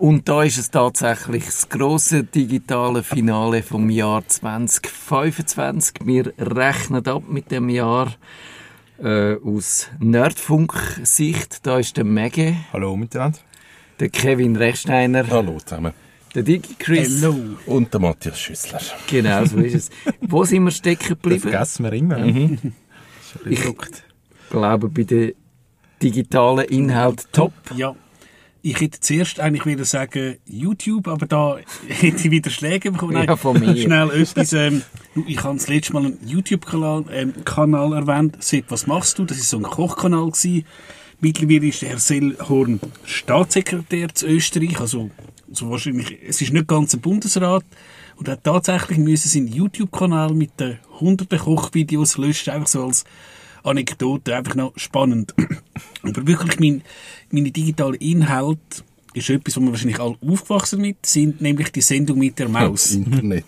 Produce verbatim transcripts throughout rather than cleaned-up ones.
Und da ist es tatsächlich das grosse digitale Finale vom Jahr zwanzig fünfundzwanzig. Wir rechnen ab mit dem Jahr äh, aus Nerdfunk-Sicht. Da ist der Mege. Hallo miteinander. Der Kevin Rechsteiner. Hallo zusammen. Der DigiChris. Hello. Und der Matthias Schüssler. Genau, so ist es. Wo sind wir stecken geblieben? Das vergessen wir immer. Mhm. Ich glaube, bei den digitalen Inhalten top. Ja. Ich hätte zuerst eigentlich wieder sagen YouTube, aber da hätte ich wieder Schläge bekommen. Ja, von mir. Schnell etwas. Ähm, ich habe das letzte Mal einen YouTube-Kanal ähm, Kanal erwähnt. Sepp, was machst du? Das war so ein Kochkanal gewesen. Mittlerweile ist der Herr Sellhorn Staatssekretär zu Österreich. Also, also wahrscheinlich, es ist nicht ganz ein Bundesrat. Und er hat tatsächlich müssen seinen YouTube-Kanal mit den hunderten Kochvideos löschen, einfach so als Anekdote, einfach noch spannend. Aber wirklich, mein, meine digitalen Inhalte ist etwas, wo wir wahrscheinlich alle aufgewachsen mit sind, nämlich die Sendung mit der Maus. Internet.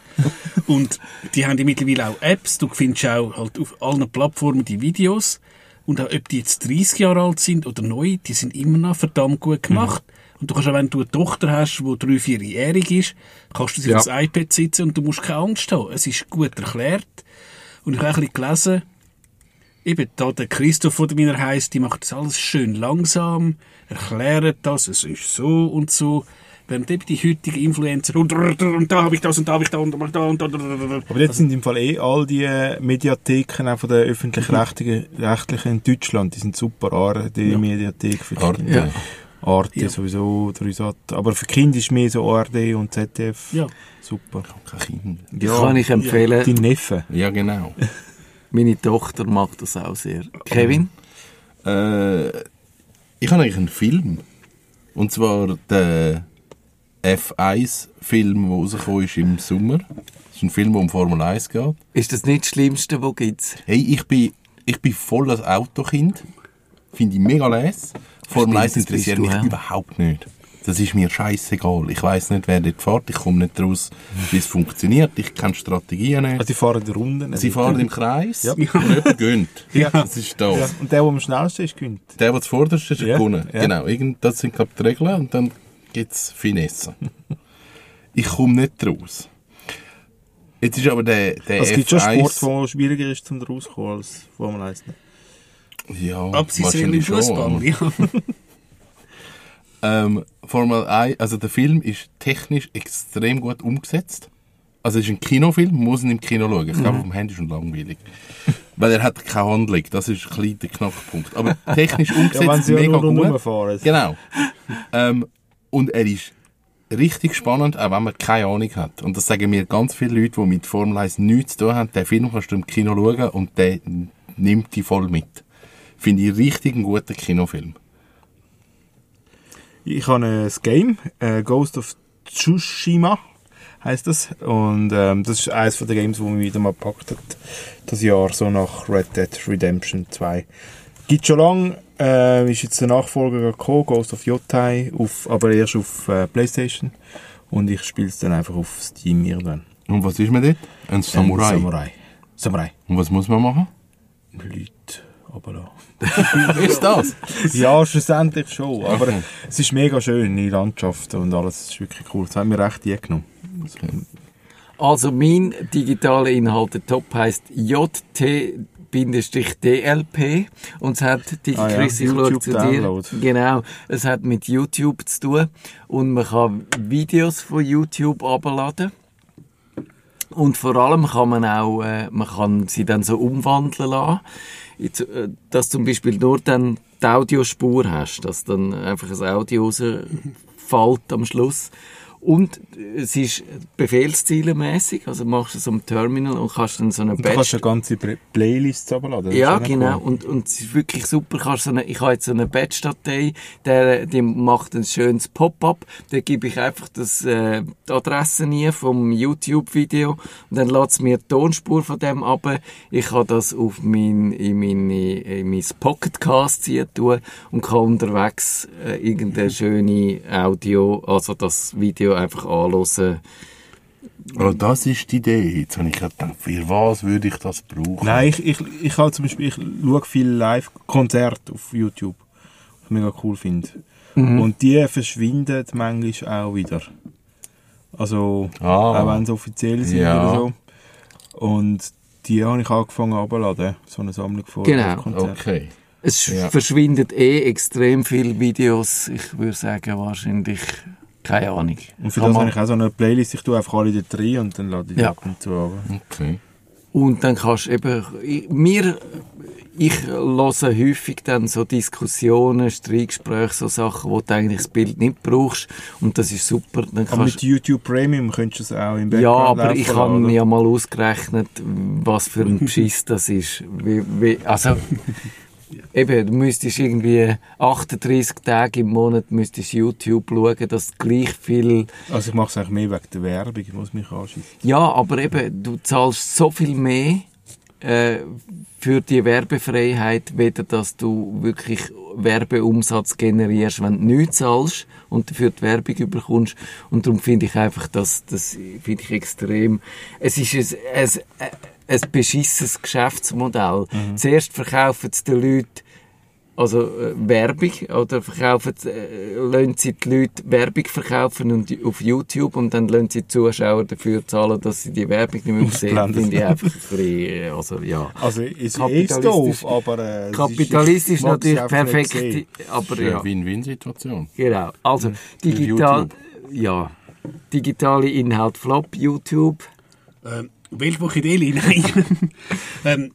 Und die haben ja mittlerweile auch Apps. Du findest auch halt auf allen Plattformen die Videos. Und auch, ob die jetzt dreißig Jahre alt sind oder neu, die sind immer noch verdammt gut gemacht. Mhm. Und du kannst auch, wenn du eine Tochter hast, die drei-, vierjährig ist, kannst du sie ja. auf das iPad sitzen und du musst keine Angst haben. Es ist gut erklärt. Und ich habe auch ein bisschen gelesen, eben da der Christoph, der mir heisst, die macht das alles schön langsam, erklärt das, es ist so und so. Während eben die heutigen Influencer und, und da habe ich das und da habe ich da und da und da und da. Aber jetzt sind im Fall eh all die Mediatheken auch von den öffentlich-rechtlichen rechtlichen in Deutschland, die sind super. A R D-Mediathek für Arte. Ja. Arte Ja. sowieso, Dreisat. Aber für Kinder ist mehr so A R D und Z D F. Ja. Super. Kein Kind. Ja. Kann ich empfehlen. Die Neffen. Ja, genau. Meine Tochter macht das auch sehr. Kevin? äh, ich habe eigentlich einen Film. Und zwar der F eins Film, der rausgekommen ist im Sommer. Das ist ein Film, der um Formel eins geht. Ist das nicht das Schlimmste, was es gibt? Hey, ich bin, ich bin voll ein Autokind. Finde ich mega les. Formel eins Stimmt, das interessiert bist mich du, ja. überhaupt nicht. Das ist mir scheißegal. Ich weiss nicht, wer dort fährt. Ich komme nicht raus, wie es funktioniert. Ich kenne Strategien nicht. Also die fahren die Runden. Sie fahren im Kreis Ja. und jemand gönnt. Ja. Das ist das. Ja. Und der, der am schnellsten ist, gewinnt. Der, der zuvorderst ist, Ja. gewonnen. Ja. Genau. Irgend, das sind, glaube ich, die Regeln. Und dann gibt es Finesse. Ich komme nicht raus. Jetzt ist aber der, der Also es gibt schon F eins... Sport, der schwieriger ist, zum rauszukommen als Formel eins. Ja, Abseitsregeln im wahrscheinlich schon. Fußball. Ja. Ähm, Formel eins, also der Film ist technisch extrem gut umgesetzt. Also es ist ein Kinofilm, man muss ihn im Kino schauen. Ich glaube, auf dem Handy ist schon langweilig. Weil er hat keine Handlung, das ist ein kleiner Knackpunkt. Aber technisch umgesetzt, Ja, wenn sie ja mega nur gut. rumfahren. Genau. Ähm, und er ist richtig spannend, auch wenn man keine Ahnung hat. Und das sagen mir ganz viele Leute, die mit Formel eins nichts zu tun haben. Den Film kannst du im Kino schauen und der nimmt dich voll mit. Finde ich richtig einen guten Kinofilm. Ich habe ein Game, äh, Ghost of Tsushima heisst das. Und ähm, das ist eines der Games, die mich wieder mal gepackt hat. Das Jahr, so nach Red Dead Redemption zwei. Gibt schon lange, äh, ist jetzt der Nachfolger gekommen, Ghost of Yotei, auf, aber erst auf äh, PlayStation. Und ich spiele es dann einfach auf Steam irgendwann. Und was ist man dort? Ein Samurai. Ein Samurai. Samurai. Und was muss man machen? Leute runterlassen. Ist das? Ja, schlussendlich schon. Aber Okay. es ist mega schön, die Landschaft und alles. Es ist wirklich cool. Das hat mir recht eingenommen. Also mein digitaler Inhalt, der Top heisst J T D L P und es hat, die Ah ja, Chris, ich schaue YouTube zu dir, Download. genau, es hat mit YouTube zu tun und man kann Videos von YouTube abladen und vor allem kann man auch, äh, man kann sie dann so umwandeln lassen, Jetzt, äh, dass zum Beispiel nur dann die Audiospur hast, dass dann einfach ein Audio rausfällt am Schluss. Und es ist befehlszielenmäßig, also machst du es am Terminal und kannst dann so eine Und du kannst eine ganze Play- Playlist abladen. Das ja, ist auch genau. cool. Und, und es ist wirklich super. Kannst so eine, ich habe jetzt so eine Batch-Datei, der, die macht ein schönes Pop-up. Da gebe ich einfach das, äh, die Adresse nie vom YouTube-Video und dann lässt es mir die Tonspur von dem ab. Ich kann das auf mein, in, meine, in mein Pocketcast ziehen tun und kann unterwegs äh, irgendeine schöne Audio, also das Video einfach anhören. Oh, das ist die Idee. Jetzt habe ich gedacht, für was würde ich das brauchen? Nein, ich, ich, ich, halt zum Beispiel, ich schaue viel Live-Konzerte auf YouTube, was ich mega cool finde. Mhm. Und die verschwinden manchmal auch wieder. Also, Ah. auch wenn sie offiziell sind Ja. oder so. Und die habe ich angefangen abzuladen, so eine Sammlung von Genau. Konzerten. Okay. Es Ja. verschwindet eh extrem viele Videos. Ich würde sagen, wahrscheinlich, keine Ahnung. Und für Kann das man- habe ich auch so eine Playlist, ich tue einfach alle dort rein und dann lade ich die Ja. ab und zu ab. Okay. Und dann kannst du eben, ich, mir, ich höre häufig dann so Diskussionen, Streitgespräche, so Sachen, wo du eigentlich das Bild nicht brauchst. Und das ist super. Dann Aber kannst, mit YouTube Premium könntest du es auch im ja, Background aber ich laufen habe lassen, mir ja mal ausgerechnet, was für ein Beschiss das ist. Wie, wie, also, eben, du müsstest irgendwie achtunddreissig Tage im Monat müsstest YouTube schauen, dass du gleich viel... Also ich mache es eigentlich mehr wegen der Werbung, ich muss mich anschießen. Ja, aber eben, du zahlst so viel mehr äh, für die Werbefreiheit, weder dass du wirklich Werbeumsatz generierst, wenn du nichts zahlst und dafür die Werbung bekommst. Und darum finde ich einfach, dass, das finde ich extrem... Es ist ein, ein, ein beschissenes Geschäftsmodell. Mhm. Zuerst verkaufen es den Leuten also äh, Werbung, oder verkaufen, äh, lassen sie die Leute Werbung verkaufen und, auf YouTube und dann lassen sie die Zuschauer dafür zahlen, dass sie die Werbung nicht mehr sehen. Ausblenden. Finde ich einfach ein bisschen, äh, also ja. Also es ist eh Kapitalistisch- doof, aber... Äh, es Kapitalistisch ist, ich mag es natürlich einfach nicht perfekt, sehen. aber Das ist ja. eine Win-Win-Situation. Genau. Also, Mhm. digital, ja, digitale Inhalt Flop, YouTube. Ähm, Weltwoche-Deli, nein. ähm,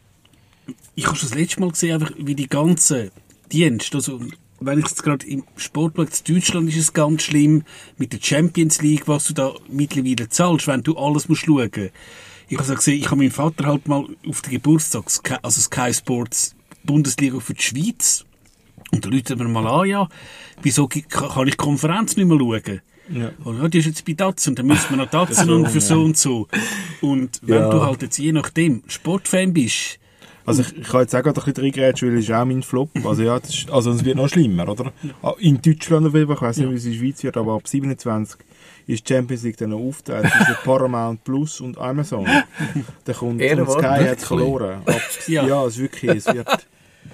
ich habe schon das letzte Mal gesehen, einfach wie die ganzen Dienste, also wenn ich jetzt gerade im Sport schaue, in Deutschland ist es ganz schlimm, mit der Champions League, was du da mittlerweile zahlst, wenn du alles musst schauen. Ich habe so gesehen, ich habe meinen Vater halt mal auf den Geburtstag, Sky- also Sky Sports Bundesliga für die Schweiz, und da läutet mir mal an, ja, wieso gi- kann ich die Konferenz nicht mehr schauen? Ja. Und ja, die ist jetzt bei Datsen und dann müssen wir noch Datsen und für so und so. Und wenn Ja. du halt jetzt je nachdem Sportfan bist, Also ich, ich kann jetzt auch gerade ein bisschen reingrätschen, weil es ist auch mein Flop. Also ja, das ist, also es wird noch schlimmer, oder? In Deutschland auf jeden Fall, ich weiss nicht, wie es in der Schweiz wird, aber ab siebenundzwanzig ist die Champions League dann noch aufgeteilt zwischen Paramount Plus und Amazon. Dann kommt Ehre, und Sky was? hat Wirklich? verloren. Ab, Ja. ja. es ist wirklich, es wird...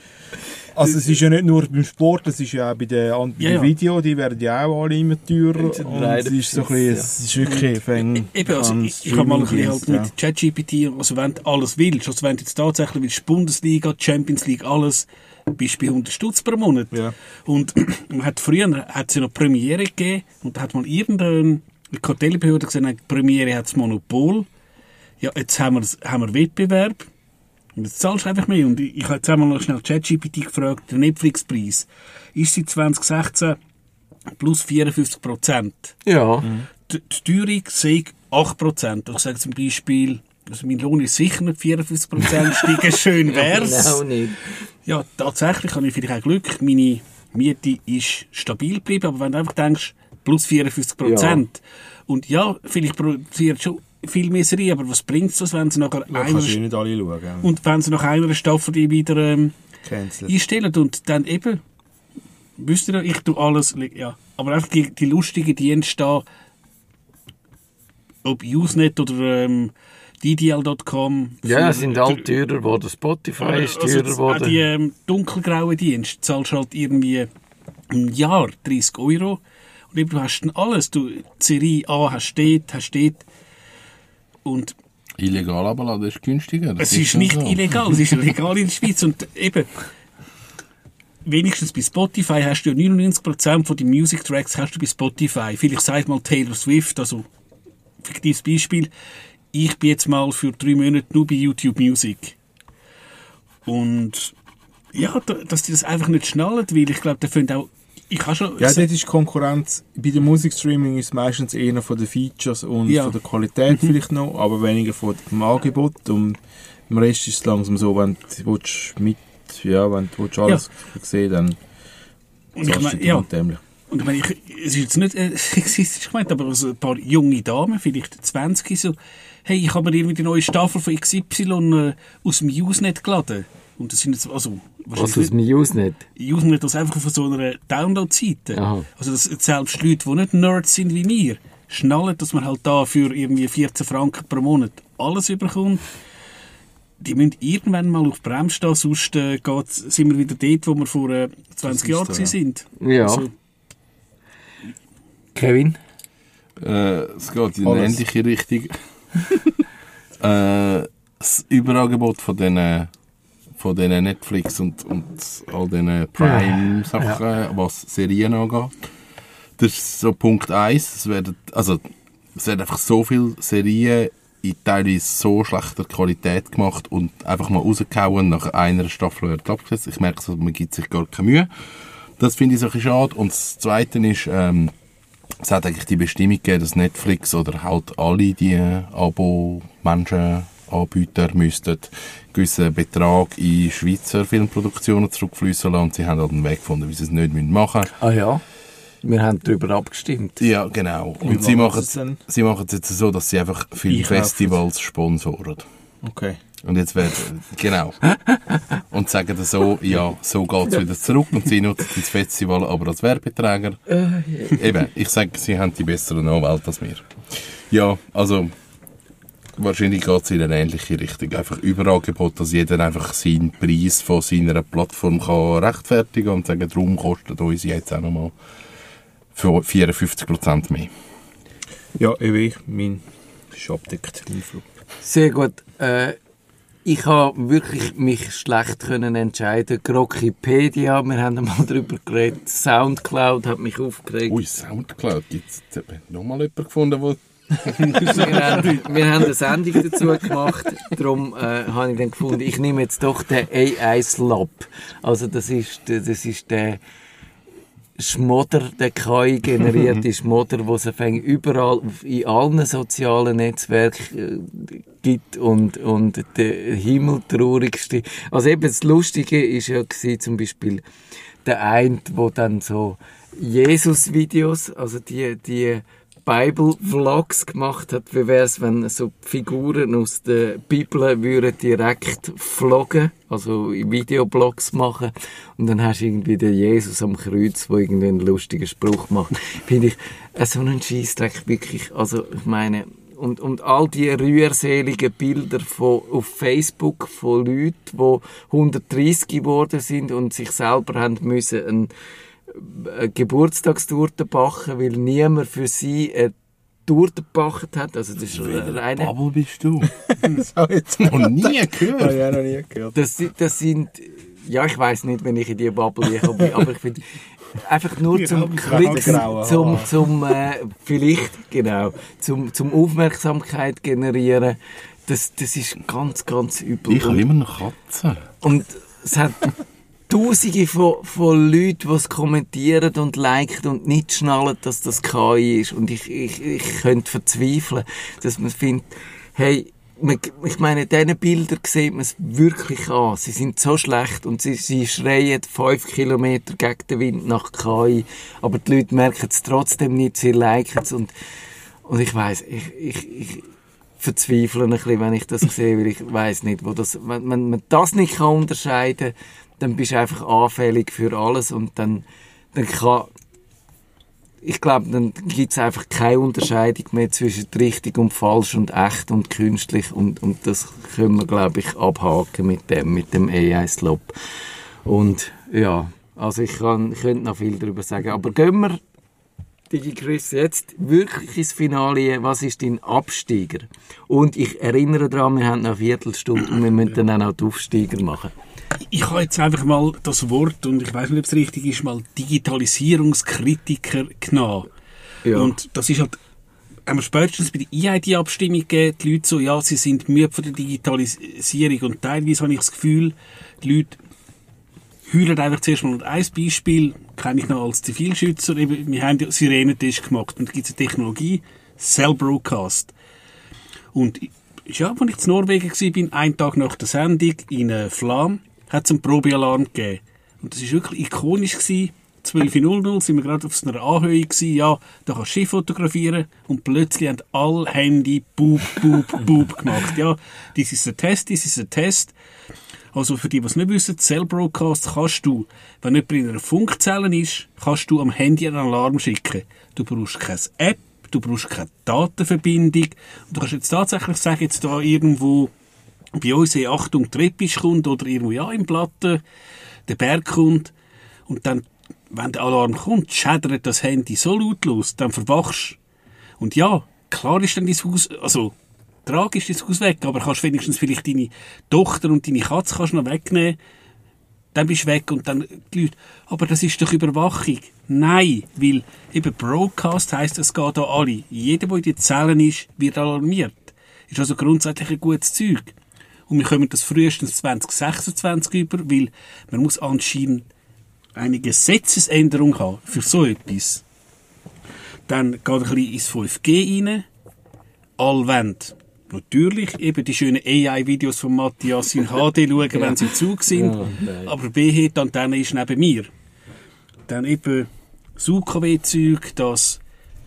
Also es ist ja nicht nur beim Sport, es ist ja auch bei den an- bei Ja, den ja. Video, die werden ja auch alle immer teurer. sind Und leider es ist so ein bisschen, es ist wirklich... fäng- eben, also an ich, ich habe mal ein bisschen halt Streamingdienst, mit ChatGPT, also wenn du alles willst, also wenn du jetzt tatsächlich willst, Bundesliga, Champions League, alles, bist du bei hundert Stutz pro Monat. Ja. Und man hat früher hat es ja noch Premiere gegeben und da hat mal irgendeine Kartellbehörde gesagt, nein, Premiere hat das Monopol. Ja, jetzt haben wir, haben wir Wettbewerb. Und jetzt zahlst du einfach mehr. Und ich, ich habe jetzt einmal noch schnell ChatGPT gefragt, der Netflix-Preis ist seit zwanzig sechzehn plus vierundfünfzig Prozent. Ja. Die, die Teuerung sei acht Prozent. Ich sage zum Beispiel, also mein Lohn ist sicher nicht vierundfünfzig Prozent steigen, schön wär's. Genau nicht. Ja, tatsächlich habe ich vielleicht auch Glück. Meine Miete ist stabil geblieben, aber wenn du einfach denkst, plus vierundfünfzig Prozent. Und ja, vielleicht produziert schon viel mehr Serie, aber was bringt es, wenn sie nachher Da einer, kannst du eh nicht alle schauen. und wenn sie nach einer Staffel die wieder ähm, Cancelled. einstellen und dann eben, wisst ihr, ich tue alles, ja, aber einfach die, die lustigen Dienste da, ob Usenet oder ähm, D D L Punkt com. Ja, sind alle teurer geworden. Spotify ist Also, teurer auch die geworden. ähm, dunkelgrauen Dienste zahlst halt irgendwie im Jahr dreißig Euro. Und eben, du hast dann alles. Du, die Serie A hast du dort, hast du dort. Und Illegal abladen ist günstiger. Das es ist nicht so. illegal, es ist legal in der Schweiz. Und eben, wenigstens bei Spotify hast du ja neunundneunzig Prozent von den Music Tracks hast du bei Spotify. Vielleicht sag mal Taylor Swift, also fiktives Beispiel. Ich bin jetzt mal für drei Monate nur bei YouTube Music. Und ja, da- dass die das einfach nicht schnallen, weil ich glaube, der findet auch, ich habe schon... Ja, dort ist Konkurrenz. Bei dem Musikstreaming ist es meistens eher von den Features und Ja. von der Qualität vielleicht noch, aber weniger von dem Angebot. Und im Rest ist es langsam so, wenn du willst mit, ja, wenn du willst alles sehen, dann und ich zahlst du mein, dumm ja, und dämlich. und ich meine, ich, es ist jetzt nicht äh, sexistisch gemeint, aber so ein paar junge Damen, vielleicht zwanzig, so, hey, ich habe mir irgendwie die neue Staffel von X Y äh, aus dem Usenet geladen. Und das sind jetzt, also, Was aus wahrscheinlich dem Usenet? nicht, Usenet das einfach von so einer Download-Seite. Aha. Also, dass selbst Leute, die nicht Nerds sind wie wir, schnallen, dass man halt da für irgendwie vierzehn Franken pro Monat alles überkommt. Die müssen irgendwann mal auf Bremse stehen, sonst äh, geht's, sind wir wieder dort, wo wir vor äh, zwanzig Jahren ist so, ja. sind. Ja. Also, Kevin? Äh, es geht in eine Alles. ähnliche Richtung. äh, das Überangebot von diesen von diesen Netflix und, und all diesen Prime-Sachen, ja. was Serien angeht. Das ist so Punkt eins. Es werden, also, es werden einfach so viele Serien in teilweise so schlechter Qualität gemacht und einfach mal rausgehauen, nach einer Staffel wird abgesetzt. Ich merke, so, man gibt sich gar keine Mühe. Das finde ich so ein bisschen schade. Und das Zweite ist, ähm, es hat eigentlich die Bestimmung gegeben, dass Netflix oder halt alle die Abo-Menschen, Anbieter müssten einen gewissen Betrag in Schweizer Filmproduktionen zurückfließen lassen. Und sie haben halt einen Weg gefunden, wie sie es nicht machen müssen. Ah ja, wir haben darüber abgestimmt. Ja, genau. Und, Und sie was machen ist denn? sie machen es jetzt so, dass sie einfach Filmfestivals sponsoren. Okay. Und jetzt werden, genau. Und sagen dann so, ja, so geht es wieder zurück und sie nutzen das Festival aber als Werbeträger. Eben, ich sage, sie haben die bessere Anwälte als wir. Ja, also, wahrscheinlich geht es in eine ähnliche Richtung. Einfach Überangebot, dass jeder einfach seinen Preis von seiner Plattform kann rechtfertigen und sagen, darum kostet uns jetzt auch nochmal für vierundfünfzig Prozent mehr. Ja, ich mein ist abdeckt. Mein Flug. Sehr gut. Äh, ich habe wirklich mich schlecht können entscheiden. Grokkipedia, wir haben einmal darüber geredet. Soundcloud hat mich aufgeregt. Ui, Soundcloud, gibt es nochmal jemanden gefunden, der... wir, haben, wir haben eine Sendung dazu gemacht, darum äh, habe ich dann gefunden, ich nehme jetzt doch den A I-Slop. Also das ist, das ist der Schmodder, der K I-generierte Schmodder, wo es überall in allen sozialen Netzwerken äh, gibt und, und der himmeltraurigste. Also eben das Lustige ist ja gewesen, zum Beispiel der eine, wo dann so Jesus-Videos, also die, die Bible-Vlogs gemacht hat. Wie wäre es, wenn so Figuren aus der Bibel würden direkt vloggen, also Videoblogs machen, und dann hast du irgendwie den Jesus am Kreuz, der irgendwie einen lustigen Spruch macht. Finde ich äh, so einen Scheissdreck wirklich. Also ich meine, und, und all die rührseligen Bilder von, auf Facebook von Leuten, die hundertdreissig geworden sind und sich selber haben müssen einen eine Geburtstagstorte backen, weil niemand für sie eine Torte gebacken hat. Also das ist reine... Bubble bist du? Das habe ich jetzt Noch nie habe gehört. ich auch noch nie gehört. Das, das sind... Ja, ich weiss nicht, wenn ich in die Bubble gekommen bin, aber ich finde... Einfach nur zum Klicks, graue zum, Haare. zum äh, vielleicht, genau, zum, zum Aufmerksamkeit generieren, das, das ist ganz, ganz übel. Ich habe immer noch Katzen. Und es hat Tausende von, von Leuten, die es kommentieren und liken und nicht schnallen, dass das K I ist. Und ich, ich, ich könnte verzweifeln, dass man findet, hey, man, ich meine, diese Bilder sieht man es wirklich an. Sie sind so schlecht und sie, sie schreien fünf Kilometer gegen den Wind nach K I. Aber die Leute merken es trotzdem nicht, sie liken es. Und, und ich weiss, ich, ich, ich verzweifle ein bisschen, wenn ich das sehe, weil ich weiss nicht, wo das, wenn, wenn man das nicht kann unterscheiden kann, dann bist du einfach anfällig für alles und dann, dann kann, ich glaube, dann gibt es einfach keine Unterscheidung mehr zwischen richtig und falsch und echt und künstlich und, und das können wir, glaube ich, abhaken mit dem, mit dem A I-Slop. Und ja, also ich, kann, ich könnte noch viel darüber sagen, aber gehen wir, DigiChris, jetzt wirklich ins Finale. Was ist dein Absteiger? Und ich erinnere daran, wir haben noch eine Viertelstunde und wir müssen dann auch noch die Aufsteiger machen. Ich habe jetzt einfach mal das Wort, und ich weiß nicht, ob es richtig ist, mal Digitalisierungskritiker genommen. Ja. Und das ist halt, haben wir spätestens bei der E I D-Abstimmung gegeben, die Leute so, ja, sie sind müde von der Digitalisierung. Und teilweise habe ich das Gefühl, die Leute heulen einfach zuerst mal. Und ein Beispiel kenne ich noch als Zivilschützer. Wir haben ja Sirenentest gemacht. Und da gibt es eine Technologie, Cell Broadcast. Und ja, als ich in Norwegen war, einen Tag nach der Sendung, in Flam, hat es einen Probealarm gegeben. Und das war wirklich ikonisch. zwölf Uhr null sind wir gerade auf einer Anhöhe gewesen. Ja, da kannst du Schiff fotografieren. Und plötzlich haben alle Handy Boop, Boop, Boop gemacht. Ja, das ist ein Test, das ist ein Test. Also für die, die es nicht wissen, Cell Broadcast kannst du, wenn jemand in einer Funkzelle ist, kannst du am Handy einen Alarm schicken. Du brauchst keine App, du brauchst keine Datenverbindung. Und du kannst jetzt tatsächlich sagen, jetzt da irgendwo bei uns, hey, Achtung, Treppisch kommt oder irgendwo ja im Platten der Berg kommt. Und dann wenn der Alarm kommt, schädert das Handy so lautlos, dann verwachst du. Und ja, klar ist dann dein Haus, also tragisch ist dein Haus weg, aber kannst wenigstens vielleicht deine Tochter und deine Katze kannst noch wegnehmen. Dann bist du weg und dann die Leute, aber das ist doch Überwachung. Nein, weil eben Broadcast heisst, es geht an alle. Jeder, der in den Zellen ist, wird alarmiert. Ist also grundsätzlich ein gutes Zeug. Und wir kommen das frühestens zwanzig sechsundzwanzig über, weil man muss anscheinend eine Gesetzesänderung haben für so etwas. Dann geht ein bisschen ins fünf G rein. Alle wollen natürlich eben die schönen A I-Videos von Matthias in H D schauen, wenn sie im Zug sind. Oh, aber B H, die Antenne ist neben mir. Dann eben das U K W-Zeug, das...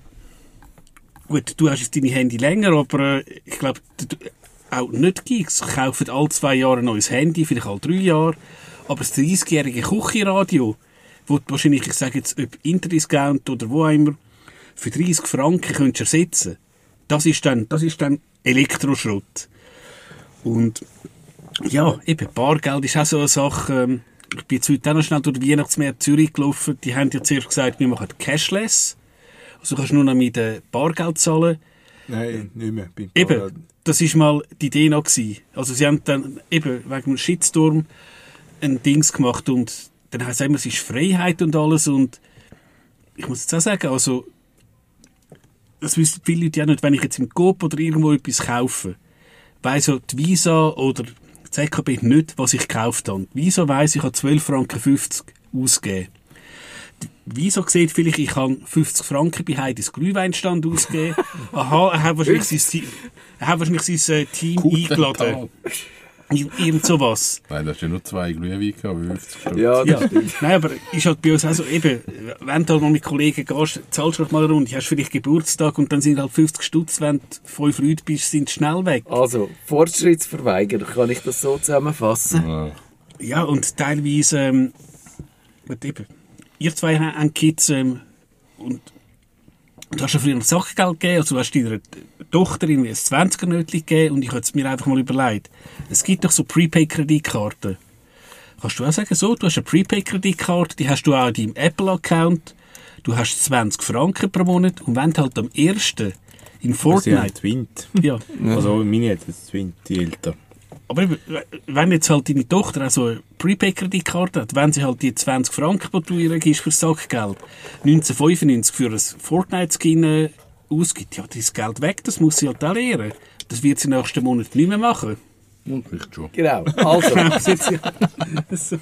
Gut, du hast jetzt deine Handy länger, aber äh, ich glaube, auch nicht Geeks kaufen alle zwei Jahre ein neues Handy, vielleicht alle drei Jahre. Aber das dreißigjährige Küchenradio, wo du wahrscheinlich, ich sage jetzt, ob Interdiscount oder wo immer, für dreissig Franken könntest du ersetzen. Das ist dann, das ist dann Elektroschrott. Und ja, eben, Bargeld ist auch so eine Sache. Ich bin jetzt heute auch noch schnell durch die Weihnachtsmärkte Zürich gelaufen. Die haben ja zuerst gesagt, wir machen Cashless. Also kannst du nur noch mit dem Bargeld zahlen. Nein, nicht mehr. Eben, das war mal die Idee noch gewesen. Also sie haben dann eben wegen dem Shitstorm ein Dings gemacht und dann heisst es immer, es ist Freiheit und alles und ich muss jetzt auch sagen, also das wissen viele Leute ja nicht, wenn ich jetzt im Coop oder irgendwo etwas kaufe, weiss ja die Visa oder die Z K B nicht, was ich gekauft habe. Die Visa weiss, ich habe zwölf Franken fünfzig ausgegeben. Die Visa sieht vielleicht, ich habe fünfzig Franken bei Heidis Glühweinstand ausgegeben. Aha, er hat wahrscheinlich sein, er hat wahrscheinlich sein äh, Team Guten eingeladen. Irgend sowas. Nein, das ist ja nur zwei Glühwein gehabt, fünfzig Stück. Ja, das Ja. stimmt. Nein, aber ist halt bei uns auch so, eben, wenn du halt mal mit Kollegen gehst, zahlst du halt mal eine Runde, hast vielleicht Geburtstag und dann sind halt fünfzig Stutz, wenn du fünf Leute bist, sind schnell weg. Also, Fortschrittsverweigerer, kann ich das so zusammenfassen? Ja. Ja, und teilweise, ähm, gut, eben, ihr zwei haben Kids, ähm, und du hast ja früher noch Sachgeld gegeben, also du hast deiner Tochter irgendwie ein zwanziger-Nötchen gegeben und ich habe es mir einfach mal überlegt. Es gibt doch so Prepaid-Kreditkarten. Kannst du auch sagen, so, du hast eine Prepaid-Kreditkarte, die hast du auch in deinem Apple-Account, du hast zwanzig Franken pro Monat und wenn du halt am ersten in Fortnite... Twint. Ja, Also meine hat jetzt Twint, die Eltern. aber eben, wenn jetzt halt deine Tochter auch so eine Prepaid-Kreditkarte hat, wenn sie halt die zwanzig Franken, die du ihr gibst für Sackgeld, neunzehnhundertfünfundneunzig für ein Fortnite-Skin äh, ausgibt, ja, das ist Geld weg, das muss sie halt auch lernen. Das wird sie nächsten Monat nicht mehr machen. Und vielleicht schon. Genau. Also, So.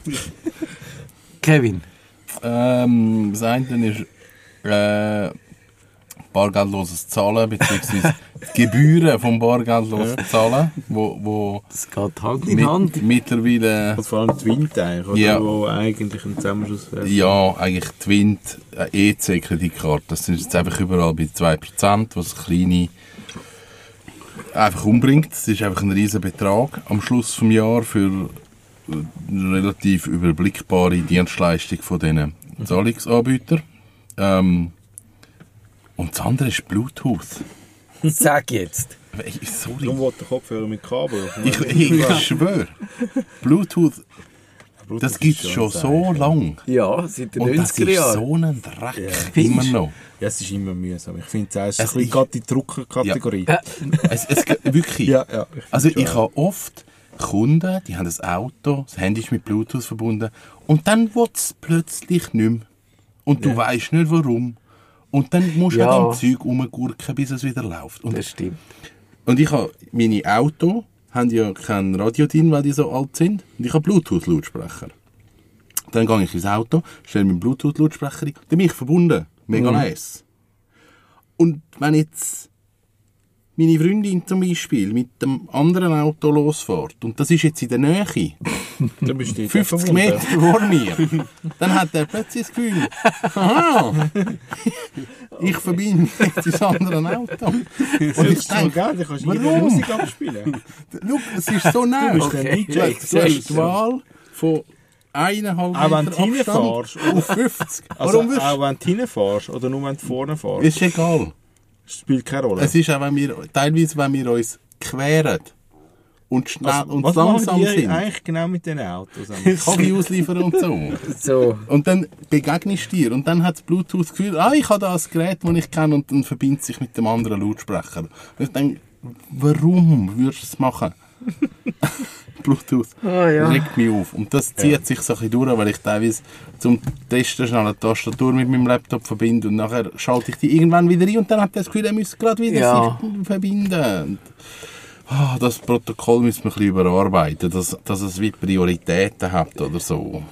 Kevin. Ähm, das eine ist äh, bargeldloses Zahlen, beziehungsweise die Gebühren vom bargeldlosen Zahlen, wo, wo Das geht Hand in Hand. mit, mittlerweile Also vor allem Twint eigentlich, oder? Ja. Wo eigentlich ein Zusammenschluss wäre. ja, eigentlich Twint, eine E C-Kreditkarte. Das sind jetzt einfach überall bei zwei Prozent, was kleine einfach umbringt. Das ist einfach ein riesen Betrag am Schluss des Jahres für eine relativ überblickbare Dienstleistung von diesen Zahlungsanbietern. Ähm, und das andere ist Bluetooth. Sag jetzt. Ich- Sorry. Darum will der Kopfhörer mit Kabel. Ich, ich schwöre. Bluetooth, das gibt es schon so lange. Ja, seit den Und das neunziger ist Jahren. so ein Dreck. Ja. Immer noch. Ja, es ist immer mühsam. Ich finde es auch, es ist Also ein bisschen ich- gerade die Druckerkategorie. Ja. Es, es, wirklich. Ja, ja. ich Also find's ich schon. habe oft Kunden, die haben ein Auto, das Handy ist mit Bluetooth verbunden und dann will es plötzlich nicht mehr. Und du Ja. weisst nicht warum. Und dann musst du Ja. an dem Zeug rumgurken, bis es wieder läuft. Und, Das stimmt. und ich habe, meine Autos haben ja kein Radio drin, weil die so alt sind. Und ich habe Bluetooth-Lautsprecher. Dann gehe ich ins Auto, stelle meinen Bluetooth-Lautsprecher ein, dann bin ich verbunden. Mega nice. Und wenn jetzt meine Freundin zum Beispiel mit dem anderen Auto losfährt, und das ist jetzt in der Nähe, Dann bist du fünfzig Meter vor mir, dann hat er plötzlich das Gefühl, aha, ich verbinde mich jetzt ins andere Auto. Und ich denke, Gell, dann kannst du jede warum? Musik abspielen. Schau, es ist so nah. bist ein Okay. D J. Du hast die Wahl von eineinhalb Auch wenn Meter du Abstand reinfährst. auf fünfzig. Also Warum wirst auch wenn du hineinfährst oder nur wenn du vorne fährst. Ist egal. Spielt keine Rolle. Es ist auch, wenn wir, teilweise, wenn wir uns queren und schnell Also, und was langsam machen die sind. eigentlich genau mit diesen Autos? Kaffee ausliefern und so. So. Und dann begegnest du dir und dann hat das Bluetooth das Gefühl, ah, ich habe da ein Gerät, das ich kenne und dann verbindet sich mit dem anderen Lautsprecher. Und ich denke, warum würdest du es machen? Bluetooth Ah, ja. regt mich auf. Und das zieht Ja. sich so ein bisschen durch, weil ich teilweise zum Testen schnell eine Tastatur mit meinem Laptop verbinde und nachher schalte ich die irgendwann wieder ein und dann hat er das Gefühl, er müsste gerade wieder Ja. sich verbinden. Und, ah, das Protokoll müssen wir ein bisschen überarbeiten, dass, dass es wie Prioritäten hat oder so.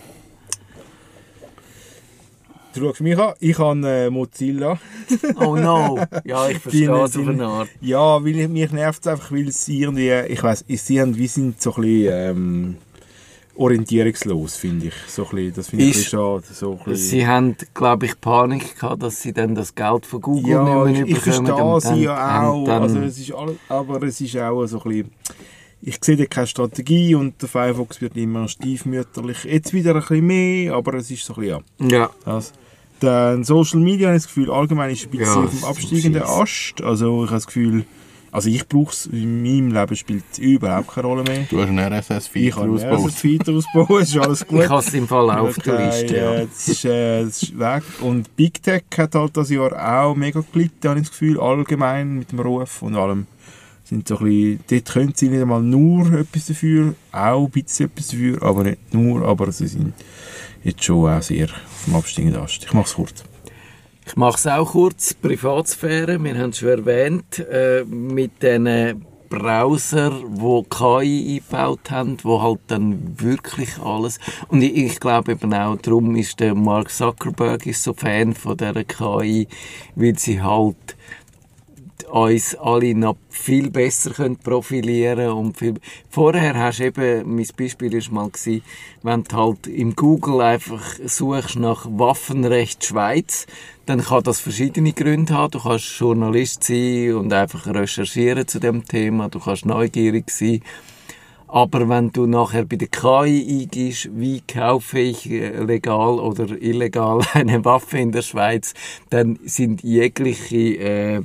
Du schaust mich an, ich habe äh, Mozilla. Oh no. Ja, ich verstehe Deine- es auf eine Art. Ja, weil ich, mich nervt es einfach, weil sie irgendwie, ich weiss, sie haben, wir sind so ein bisschen ähm, orientierungslos, finde ich. So ein bisschen, das finde ich ein Ist- bisschen schade. So ein bisschen. Sie haben, glaube ich, Panik gehabt, dass sie dann das Geld von Google Ja, nicht ich, mehr ich bekommen. verstehe und sie ja dann- auch, dann- also es ist alles, aber es ist auch so ein bisschen, ich sehe da keine Strategie und der Firefox wird immer stiefmütterlich. Jetzt wieder ein bisschen mehr, aber es ist so ein bisschen, ja. Ja. Das. Dann Social Media, habe ich das Gefühl, allgemein ist ein bisschen Ja, auf dem absteigenden so Ast. Also ich habe das Gefühl, also ich brauche es, in meinem Leben spielt es überhaupt keine Rolle mehr. Du hast einen R S Ich S-Feed kann einen ausgebaut. Feed ausbauen, es ist alles gut. Ich habe es im Fall auch auf der Okay, Liste. Ja. äh, das, ist, äh, das ist weg. Und Big Tech hat halt das Jahr auch mega gelitten, habe ich das Gefühl, allgemein mit dem Ruf und allem. Sind so ein bisschen, dort können sie nicht einmal nur etwas dafür, auch ein bisschen etwas dafür, aber nicht nur, aber sie sind jetzt schon auch sehr auf dem absteigenden Ast. Ich mache es kurz. Ich mache es auch kurz. Privatsphäre, wir haben es schon erwähnt, äh, mit diesen Browser, die K I eingebaut haben, wo halt dann wirklich alles... Und ich, ich glaube eben auch, darum ist der Mark Zuckerberg ist so Fan von dieser K I, weil sie halt uns alle noch viel besser können profilieren und viel... Vorher hast du eben, mein Beispiel war mal, gewesen, wenn du halt im Google einfach suchst nach Waffenrecht Schweiz, dann kann das verschiedene Gründe haben. Du kannst Journalist sein und einfach recherchieren zu dem Thema, du kannst neugierig sein. Aber wenn du nachher bei der K I eingibst, wie kaufe ich äh, legal oder illegal eine Waffe in der Schweiz, dann sind jegliche äh,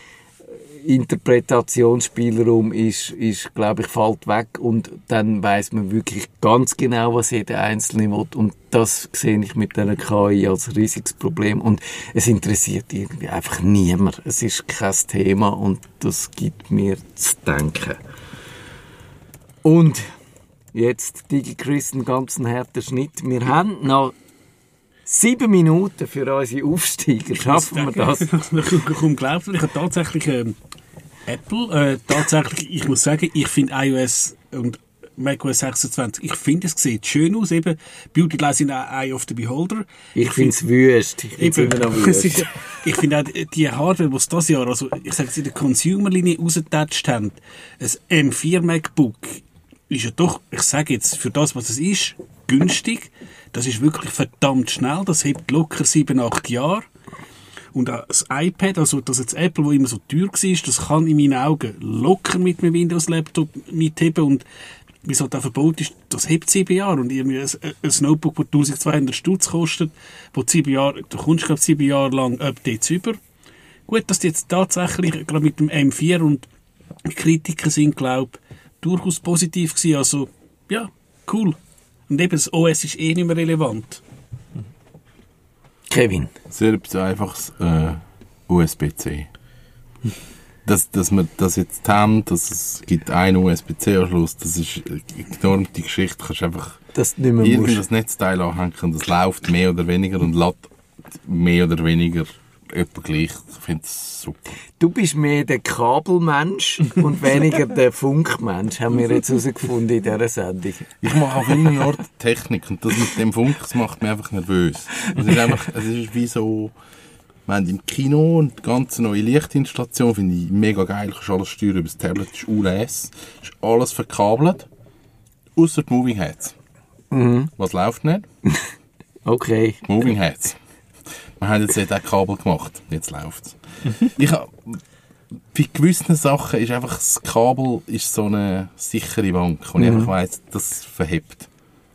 Interpretationsspielraum ist, ist glaube ich, fällt weg und dann weiss man wirklich ganz genau, was jeder Einzelne will und das sehe ich mit dieser K I als riesiges Problem und es interessiert irgendwie einfach niemand. Es ist kein Thema und das gibt mir zu denken. Und jetzt, DigiChris, einen ganzen harten Schnitt. Wir haben noch sieben Minuten für unsere Aufsteiger. Schaffen wir das? Kaum glaubt, ich habe tatsächlich ähm, Apple, äh, tatsächlich, ich muss sagen, ich finde iOS und macOS sechsundzwanzig, ich finde, es sieht schön aus, eben, Beauty lies in the Eye of the Beholder. Ich finde es wüst. Ich finde es Eben, immer noch es wüst. ist, ich finde auch, die Hardware, die sie dieses Jahr, also ich sage jetzt in der Consumer-Linie rausgetatscht haben, ein M vier MacBook ist ja doch, ich sage jetzt, für das, was es ist, günstig. Das ist wirklich verdammt schnell. Das hebt locker sieben, acht Jahre. Und auch das iPad, also das jetzt Apple, das immer so teuer war, das kann in meinen Augen locker mit einem Windows-Laptop mitheben. Und wie es halt auch verbaut ist, das hebt sieben Jahre. Und irgendwie ein, ein Notebook, das eintausendzweihundert Stutz kostet, wo sieben Jahre, du kommst glaube sieben Jahre lang Updates über. Gut, dass die jetzt tatsächlich gerade mit dem M vier und die Kritiker sind, glaube ich, durchaus positiv gewesen. Also, ja, cool. Und eben, das O S ist eh nicht mehr relevant. Kevin. Sehr etwas einfaches äh, U S B C. Dass, dass wir das jetzt haben, dass es gibt einen U S B C-Anschluss, das ist eine enorme Geschichte. Du kannst einfach Das nicht mehr irgendein musst. Netzteil anhängen und das läuft mehr oder weniger und lädt mehr oder weniger etwa gleich. Ich finde es super. Du bist mehr der Kabelmensch und weniger der Funkmensch, haben wir jetzt herausgefunden in dieser Sendung. Ich mache auf vielen Orten Technik und das mit dem Funk, das macht mich einfach nervös. Es ist einfach, es ist wie so, wir haben im Kino eine ganz neue Lichtinstallation, finde ich mega geil, du kannst alles steuern über das Tablet, das ist U L S, ist alles verkabelt, ausser die Moving Heads. Mhm. Was läuft nicht? Okay. Moving Heads. Wir haben jetzt auch Kabel gemacht, jetzt läuft es. Ich habe, bei gewissen Sachen ist einfach das Kabel ist so eine sichere Bank und ich einfach weiss, das verhebt.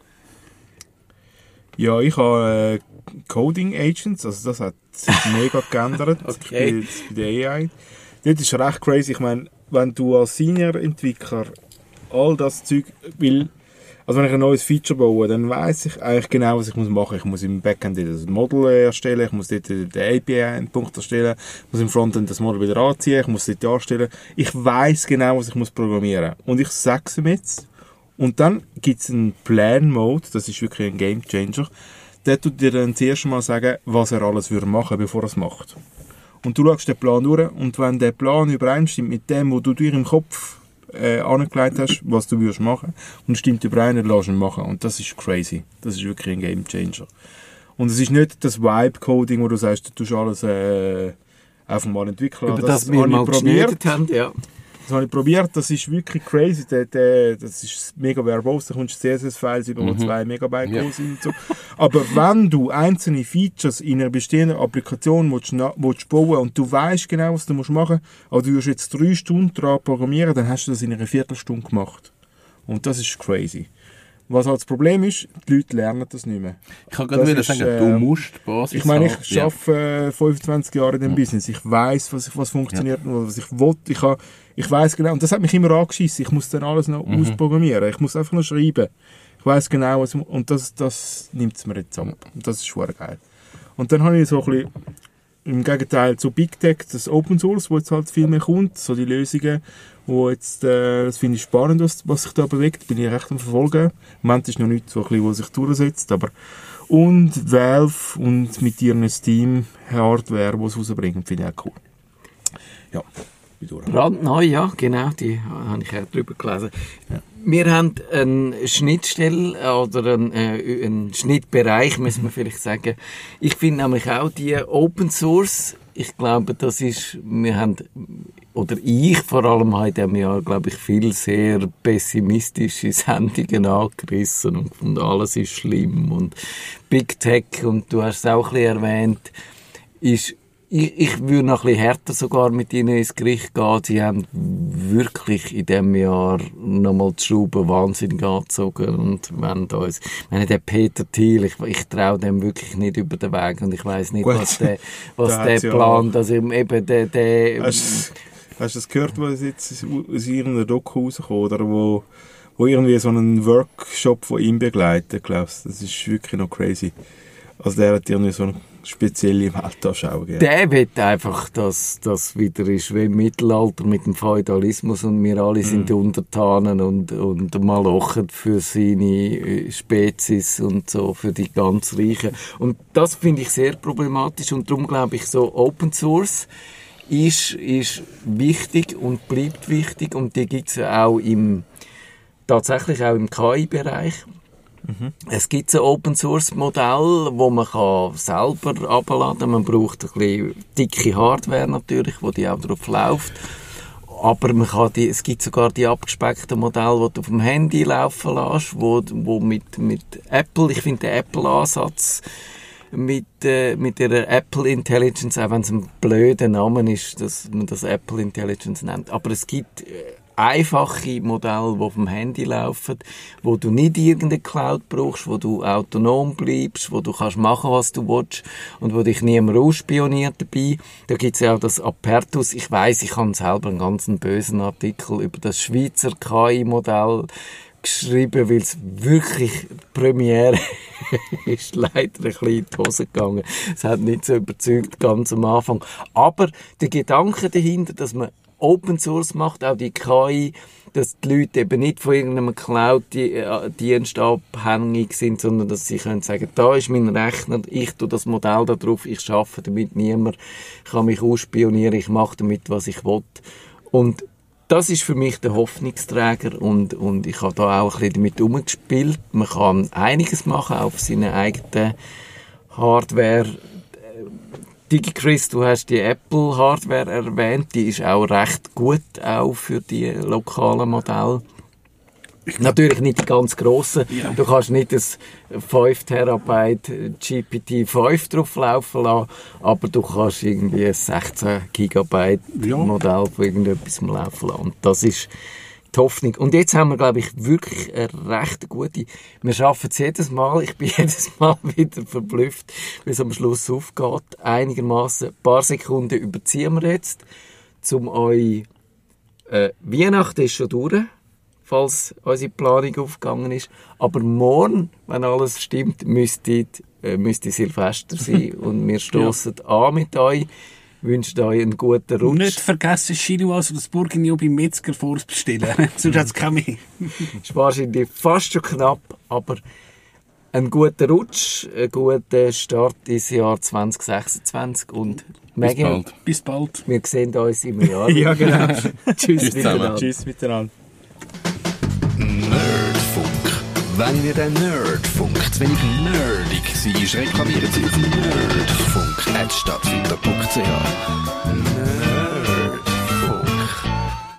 Ja, ich habe äh, Coding Agents, also das hat sich mega geändert Okay. bei, bei der A I. Das ist recht crazy. Ich meine, wenn du als Senior-Entwickler all das Zeug, weil, also wenn ich ein neues Feature baue, dann weiss ich eigentlich genau, was ich machen muss. Ich muss im Backend das Model erstellen, ich muss dort den A P I-Endpunkt erstellen, ich muss im Frontend das Model wieder anziehen, ich muss es dort erstellen. Ich weiss genau, was ich muss programmieren muss. Und ich sage es ihm jetzt. Und dann gibt es einen Plan-Mode, das ist wirklich ein Game-Changer. Der tut dir dann zuerst mal sagen, was er alles würde machen, bevor er es macht. Und du schaust den Plan durch und wenn der Plan übereinstimmt mit dem, was du dir im Kopf äh, angelegt hast, was du würdest machen, und stimmt überein, dann lässt du ihn machen. Und das ist crazy. Das ist wirklich ein Game Changer. Und es ist nicht das Vibe-Coding, wo du sagst, du tust alles äh, einfach mal entwickeln. Über das, das wir mal probiert haben, ja. Das habe ich probiert, das ist wirklich crazy. Der, der, das ist mega verbose, da kommst du C S S-Files über, wo mhm. zwei Megabyte groß sind und so. Aber wenn du einzelne Features in einer bestehenden Applikation willst, willst bauen und du weißt genau, was du machen musst, aber du wirst jetzt drei Stunden daran programmieren, dann hast du das in einer Viertelstunde gemacht. Und das ist crazy. Was halt das Problem ist, die Leute lernen das nicht mehr. Ich kann gerade wieder sagen, äh, du musst die Basis Ich meine, ich ja. arbeite äh, fünfundzwanzig Jahre in dem ja. Business. Ich weiss, was, was funktioniert ja. und was ich will. Ich, ha, ich weiss genau, und das hat mich immer angeschissen. Ich muss dann alles noch mhm. ausprogrammieren. Ich muss einfach noch schreiben. Ich weiss genau, was, und das, das nimmt es mir jetzt ab. Und das ist schon geil. Und dann habe ich so ein bisschen, im Gegenteil zu Big Tech, das Open Source, wo jetzt halt viel mehr kommt, so die Lösungen, wo jetzt, äh, das finde ich spannend, was, was sich da bewegt, bin ich recht am Verfolgen. Im Moment ist noch nichts, so ein bisschen, was sich durchsetzt, aber und Valve und mit ihren Steam-Hardware, die sie rausbringen, finde ich auch cool. Ja, brandneu, ja, genau, die habe ich auch drüber gelesen. Ja. Wir haben eine Schnittstelle oder einen, äh, einen Schnittbereich, müssen wir vielleicht sagen. Ich finde nämlich auch die Open Source, ich glaube, das ist, wir haben, oder ich vor allem habe in diesem Jahr, glaube ich, viel sehr pessimistische Sendungen angerissen und, und alles ist schlimm und Big Tech, und du hast es auch ein bisschen erwähnt, ist Ich, ich würde noch ein bisschen härter sogar mit ihnen ins Gericht gehen. Sie haben wirklich in diesem Jahr nochmal die Schrauben wahnsinnig angezogen. Und wenn da uns, ich meine, der Peter Thiel, ich, ich traue dem wirklich nicht über den Weg. Und ich weiss nicht, Gut. was der, was der plant. Also eben, der, der, hast, hast du das gehört, was jetzt aus irgendeiner Doku rauskommt? Oder wo, wo irgendwie so einen Workshop von ihm begleitet, glaubst du? Das ist wirklich noch crazy. Also der hat irgendwie so eine spezielle Weltanschauung. Ja. Der will einfach, dass das wieder ist wie im Mittelalter mit dem Feudalismus und wir alle mm. sind Untertanen und, und malochen für seine Spezies und so, für die ganz Reichen. Und das finde ich sehr problematisch und darum glaube ich so, Open Source ist, ist wichtig und bleibt wichtig und die gibt es ja auch im, tatsächlich auch im K I-Bereich. Mhm. Es gibt ein Open-Source-Modell, wo man kann selber abladen kann. Man braucht ein bisschen dicke Hardware natürlich, wo die auch drauf läuft. Aber man kann die, es gibt sogar die abgespeckten Modelle, die du auf dem Handy laufen lässt, wo, wo mit, mit Apple, ich finde den Apple-Ansatz mit, äh, mit der Apple Intelligence, auch wenn es ein blöder Name ist, dass man das Apple Intelligence nennt. Aber es gibt äh, einfache Modelle, die auf dem Handy laufen, wo du nicht irgendeine Cloud brauchst, wo du autonom bleibst, wo du kannst machen, was du willst und wo dich niemand ausspioniert dabei. Da gibt es ja auch das Apertus. Ich weiss, ich habe selber einen ganz bösen Artikel über das Schweizer K I-Modell geschrieben, weil es wirklich Premiere ist leider ein bisschen in die Hose gegangen. Es hat nicht so überzeugt ganz am Anfang. Aber der Gedanke dahinter, dass man Open Source macht, auch die K I, dass die Leute eben nicht von irgendeinem Cloud-Dienst abhängig sind, sondern dass sie können sagen, da ist mein Rechner, ich tue das Modell da drauf, ich arbeite damit, niemand kann mich ausspionieren, ich mache damit, was ich will. Und das ist für mich der Hoffnungsträger und, und ich habe da auch ein bisschen damit umgespielt. Man kann einiges machen auf seine eigene Hardware. DigiChris, du hast die Apple-Hardware erwähnt, die ist auch recht gut, auch für die lokalen Modelle. Natürlich nicht die ganz grossen. Ja. Du kannst nicht das fünf Terabyte G P T fünf drauf laufen lassen, aber du kannst irgendwie ein sechzehn Gigabyte ja. Modell von irgendetwas laufen lassen. Und das ist die Hoffnung. Und jetzt haben wir, glaube ich, wirklich eine recht gute. Wir schaffen es jedes Mal. Ich bin jedes Mal wieder verblüfft, wie es am Schluss aufgeht. Einigermaßen ein paar Sekunden überziehen wir jetzt, um euch äh, Weihnachten ist schon durch. falls unsere Planung aufgegangen ist. Aber morgen, wenn alles stimmt, müsste, äh, müsste Silvester sein und wir stoßen ja. an mit euch. Wünsche euch einen guten Rutsch. Nicht vergessen, Chinois oder das Bourguignon beim Metzger vorbestellen. Sonst hat es keinen mehr. Ist wahrscheinlich fast schon knapp, aber einen guten Rutsch, einen guten Start ins Jahr zwanzig sechsundzwanzig und bis bald. Bis bald. Wir sehen uns im Jahr. Ja, genau. Tschüss, Tschüss miteinander. Tschüss miteinander. Nerdfunk. Wenn ihr den Nerdfunk zu wenig nerdig seid, reklamiert sie auf nerdfunk at stadtfinder punkt c h. Nerd